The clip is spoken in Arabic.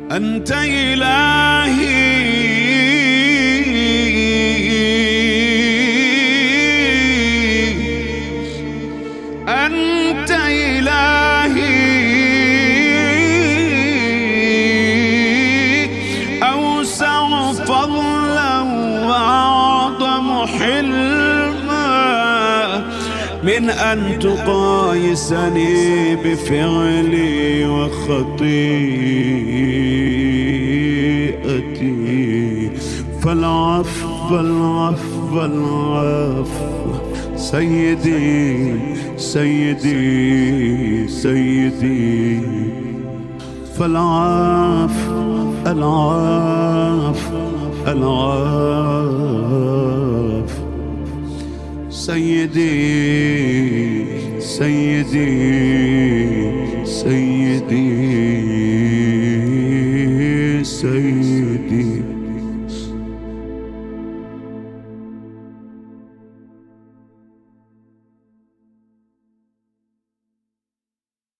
أنت إلهي أنت إلهي أوسع فضلا وأعظم حلما من أن تقايسني بفعلي وخطيئتي. فالعفو العفو العفو سيدي سيدي سيدي. فالعفو العفو العفو سيدي سيدي سيدي.